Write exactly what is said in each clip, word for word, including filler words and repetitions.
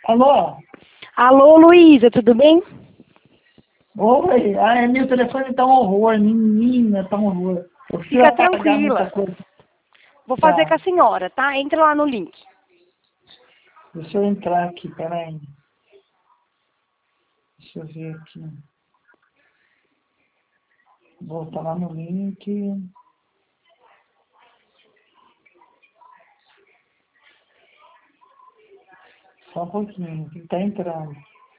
Alô? Alô, Luísa, tudo bem? Oi, ai, meu telefone tá um horror, menina, tá um horror. Eu preciso Fica apagar muita tranquila. coisa. Vou fazer com Tá, a senhora, tá? Entra lá no link. deixa eu entrar aqui, peraí. Deixa eu ver aqui. Voltar lá no link. Só um pouquinho, que tá entrando.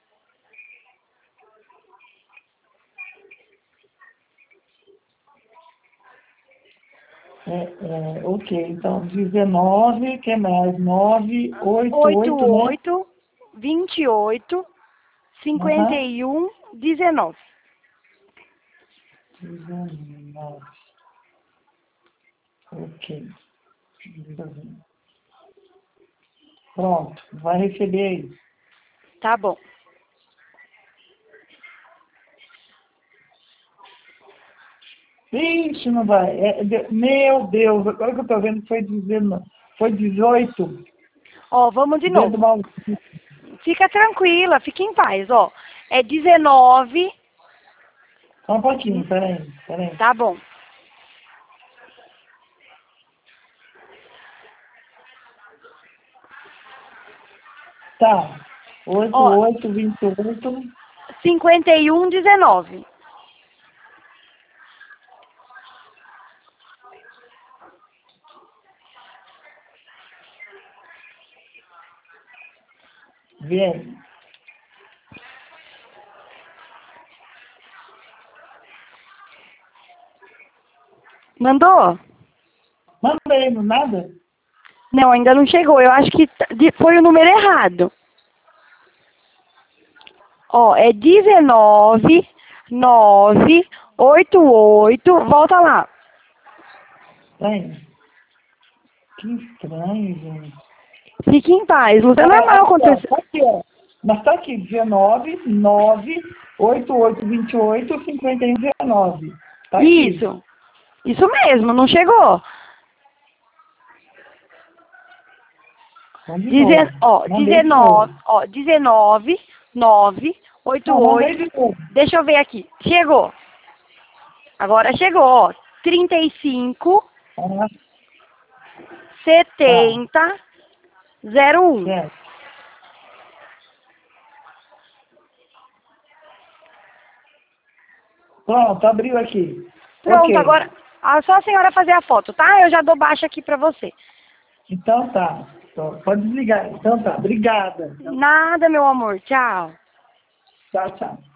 É, é, ok, então dezenove, que mais? nove, oito, oito oito, né? oito, vinte e oito, cinquenta Aham. e um, dezenove. dezenove. Ok. Pronto, vai receber aí. Tá bom. Ixi, não vai. É, de- meu Deus, agora que eu tô vendo foi dizendo, foi dezoito. Ó, vamos de Dedo novo. mal. Fica tranquila, fica em paz, ó. É dezenove. Só um pouquinho, peraí, peraí. Tá bom. Tá. Oito, Ó, oito, vinte e oito. cinquenta e um, dezenove. Vem. Mandou? Mandei, não nada? Não, ainda não chegou. Eu acho que t- de- foi o número errado. Ó, é dezenove, nove, oito oito. Volta lá. Peraí. Que estranho, gente. Fique em paz, Lúcia. É Ah, normal aqui, ó. acontecer. Tá aqui, ó. Mas tá aqui, dezenove, nove, oito, oito, vinte e oito, cinquenta e um, dezenove. Tá aqui. Isso. Isso mesmo, não chegou. Vamos de Dezen... novo. Ó, Mandei de novo. dezenove, ó, dezenove, nove, oito Não, mandei oito. de novo. Deixa eu ver aqui. Chegou. Agora chegou, ó. trinta e cinco, Ah, tá. setenta, zero um. Certo. Pronto, abriu aqui. Pronto, Ok. agora é só a senhora fazer a foto, tá? Eu já dou baixa aqui pra você. Então tá. Então, pode desligar. Então tá. Obrigada. Nada, meu amor. Tchau. Tchau, tchau.